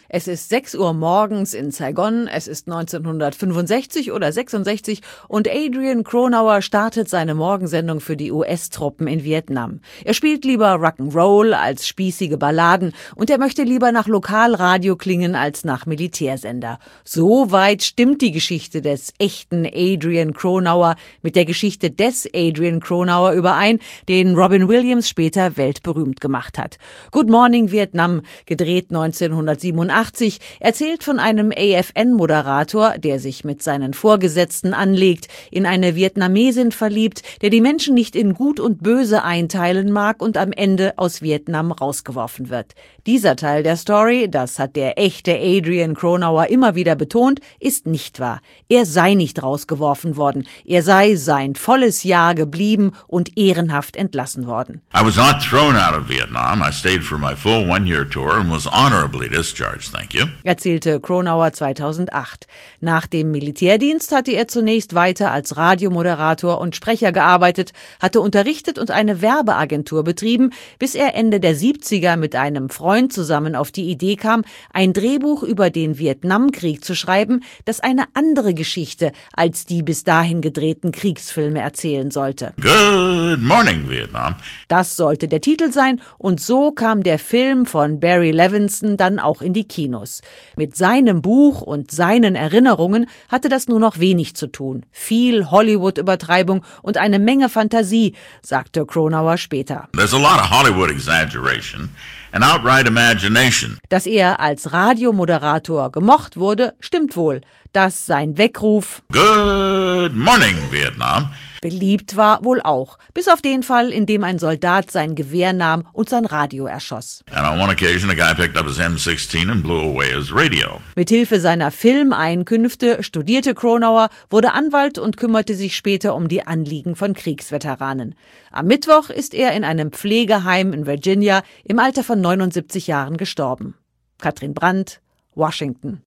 Es ist 6 Uhr morgens in Saigon, es ist 1965 oder 66 und Adrian Cronauer startet seine Morgensendung für die US-Truppen in Vietnam. Er spielt lieber Rock'n'Roll als spießige Balladen und er möchte lieber nach Lokalradio klingen als nach Militärsender. So weit stimmt die Geschichte des echten Adrian Cronauer mit der Geschichte des Adrian Cronauer überein, den Robin Williams später weltberühmt gemacht hat. Good Morning Vietnam, gedreht 1987, erzählt von einem AFN-Moderator, der sich mit seinen Vorgesetzten anlegt, in eine Vietnamesin verliebt, der die Menschen nicht in Gut und Böse einteilen mag und am Ende aus Vietnam rausgeworfen wird. Dieser Teil der Story, das hat der echte Adrian Cronauer immer wieder betont, ist nicht wahr. Er sei nicht rausgeworfen worden. Er sei sein volles Jahr geblieben und ehrenhaft entlassen worden. I was not thrown out of Vietnam. I stayed for my full one-year tour and was honorably discharged, thank you, erzählte Cronauer 2008. Nach dem Militärdienst hatte er zunächst weiter als Radiomoderator und Sprecher gearbeitet, hatte unterrichtet und eine Werbeagentur betrieben, bis er Ende der 70er mit einem Freund zusammen auf die Idee kam, ein Drehbuch über den Vietnamkrieg zu schreiben, das eine andere Geschichte als die bis dahin gedrehten Kriegsfilme erzählen sollte. Good Morning Vietnam. Das sollte der Titel sein und so kam der Film von Barry Levinson dann auch in die Kinos. Mit seinem Buch und seinen Erinnerungen hatte das nur noch wenig zu tun. Viel Hollywood-Übertreibung und eine Menge Fantasie, sagte Cronauer später. There's a lot of Hollywood exaggeration and outright imagination. Dass er als Radiomoderator gemocht wurde, stimmt wohl. Dass sein Weckruf Good Morning Vietnam beliebt war, wohl auch. Bis auf den Fall, in dem ein Soldat sein Gewehr nahm und sein Radio erschoss. And on one occasion a guy picked up his M16 and blew away his radio. Mithilfe seiner Filmeinkünfte studierte Cronauer, wurde Anwalt und kümmerte sich später um die Anliegen von Kriegsveteranen. Am Mittwoch ist er in einem Pflegeheim in Virginia im Alter von 79 Jahren gestorben. Katrin Brandt, Washington.